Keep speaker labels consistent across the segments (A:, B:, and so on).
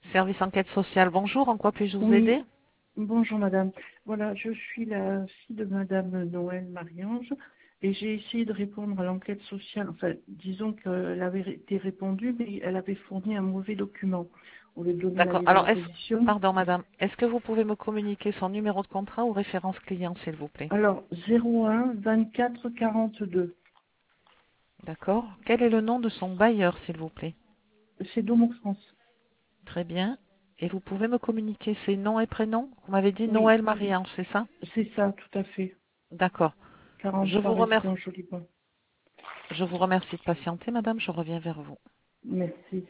A: Service enquête sociale, bonjour, en quoi puis-je vous
B: Oui,
A: aider?
B: bonjour madame. Voilà, je suis la fille de madame Noël Marie-Ange et j'ai essayé de répondre à l'enquête sociale. Enfin, disons qu'elle avait été répondue, mais elle avait fourni un mauvais document. On lui donnait
A: D'accord.
B: l'avis
A: Alors,
B: d'imposition.
A: pardon madame, est-ce que vous pouvez me communiquer son numéro de contrat ou référence client, s'il vous plaît?
B: Alors, 01 24 42.
A: D'accord. Quel est le nom de son bailleur, s'il vous plaît?
B: C'est Domo France.
A: Très bien. Et vous pouvez me communiquer ses noms et prénoms? Vous m'avez dit
B: Oui,
A: Noël Marie-Ange, c'est ça?
B: c'est ça, tout à fait.
A: D'accord. Je vous
B: 43
A: remercie,
B: résidence Joliban.
A: je vous remercie de patienter, madame, je reviens vers vous.
B: Merci.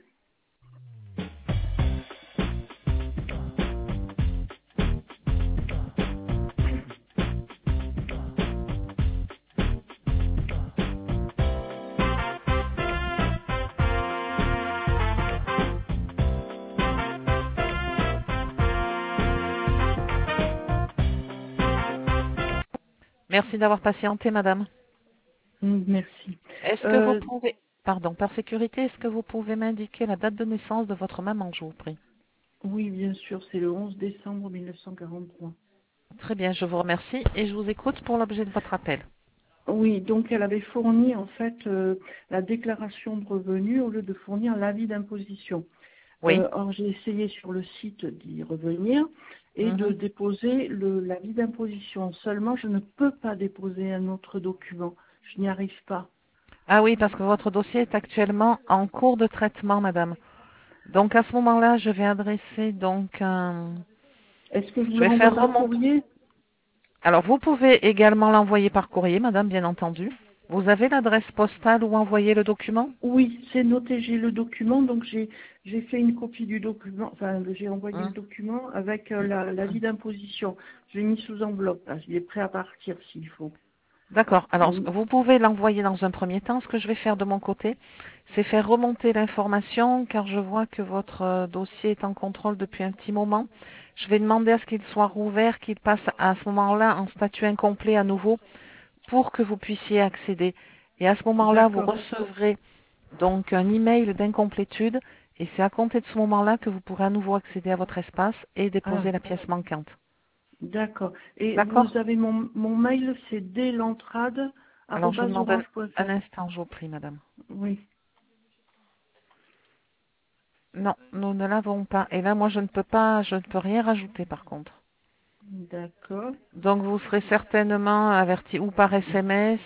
A: Merci d'avoir patienté, madame.
B: Merci.
A: Est-ce que vous
B: Euh,
A: pouvez, pardon, par sécurité, est-ce que vous pouvez m'indiquer la date de naissance de votre maman, je vous prie?
B: oui, bien sûr, c'est le 11 décembre 1943.
A: Très bien, je vous remercie et je vous écoute pour l'objet de votre appel.
B: Oui, donc elle avait fourni en fait la déclaration de revenus au lieu de fournir l'avis d'imposition.
A: Oui.
B: Or j'ai essayé sur le site d'y revenir et de
A: Mhm.
B: déposer l'avis d'imposition. Seulement, je ne peux pas déposer un autre document. Je n'y arrive pas.
A: Ah oui, parce que votre dossier est actuellement en cours de traitement, madame. Donc à ce moment-là, je vais adresser donc un...
B: Est-ce que je vous
A: Je
B: le
A: vais
B: renvoie
A: faire
B: par
A: remonter.
B: courrier?
A: Alors vous pouvez également l'envoyer par courrier, madame, bien entendu. Vous avez l'adresse postale où envoyer le document?
B: Oui, c'est noté, j'ai le document, donc j'ai fait une copie du document, enfin j'ai envoyé le
A: Hum.
B: document avec l'avis d'imposition. Je l'ai mis sous enveloppe, là, il est prêt à partir s'il faut.
A: D'accord. Alors,
B: Donc,
A: vous pouvez l'envoyer dans un premier temps. Ce que je vais faire de mon côté, c'est faire remonter l'information, car je vois que votre dossier est en contrôle depuis un petit moment. Je vais demander à ce qu'il soit rouvert, qu'il passe à ce moment-là en statut incomplet à nouveau, pour que vous puissiez accéder. Et à ce moment-là, vous
B: d'accord.
A: recevrez donc un email d'incomplétude, et c'est à compter de ce moment-là que vous pourrez à nouveau accéder à votre espace et
B: Ah,
A: déposer la pièce manquante.
B: d'accord. Et
A: D'accord?
B: vous avez mon mail, c'est
A: Alors, je vous demande un
B: dlentrade@orange.fr.
A: instant, je vous prie, madame.
B: Oui,
A: Non, nous ne l'avons pas. Et là, moi, je ne peux pas, je ne peux rien rajouter par contre.
B: d'accord.
A: Donc, vous serez certainement averti ou par SMS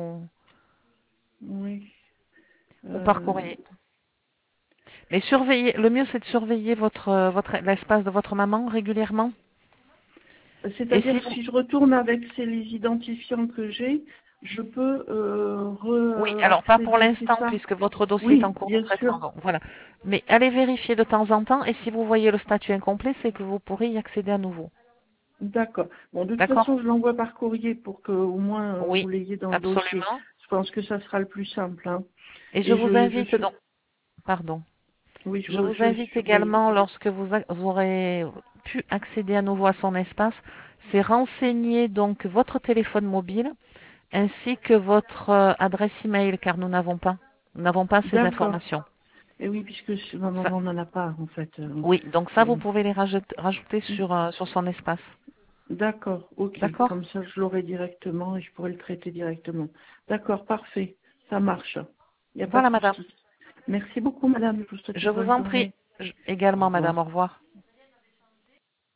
B: Oui.
A: ou par
B: Euh,
A: courrier. Mais surveillez, le mieux, c'est de surveiller l'espace de votre maman régulièrement. Et
B: C'est-à-dire
A: si
B: que
A: vous,
B: si je retourne avec les identifiants que j'ai, je peux
A: oui, alors pas pour
B: accéder, c'est
A: l'instant
B: ça?
A: puisque votre dossier est en
B: Oui,
A: cours de
B: bien
A: traitement.
B: sûr.
A: Donc, voilà. Mais allez vérifier de temps en temps et si vous voyez le statut incomplet, c'est que vous pourrez y accéder à nouveau.
B: D'accord. Bon, de toute
A: D'accord?
B: façon, je l'envoie par courrier pour que au moins vous
A: Oui,
B: l'ayez dans le dossier.
A: absolument.
B: Je pense que ça sera le plus simple, hein.
A: Et je
B: Et
A: vous
B: je
A: invite
B: suis,
A: donc, pardon.
B: oui,
A: Je vous
B: je
A: invite
B: surveille.
A: également, lorsque vous aurez pu accéder à nouveau à son espace, c'est renseigner donc votre téléphone mobile ainsi que votre adresse email, car nous n'avons pas ces
B: D'accord.
A: informations.
B: Et oui, puisque ma
A: Ça-
B: maman n'en a pas, en fait.
A: oui, donc ça, vous
B: Voilà.
A: pouvez les rajouter sur son espace.
B: D'accord, ok.
A: D'accord?
B: Comme ça, je l'aurai directement et je pourrai le traiter directement. D'accord, parfait. Ça marche. Il n'y a pas de
A: Voilà, madame.
B: souci. Merci beaucoup, madame. Je vous souhaite
A: Je
B: une
A: vous
B: bonne
A: en prie.
B: journée. Au
A: Également, madame,
B: revoir.
A: au revoir.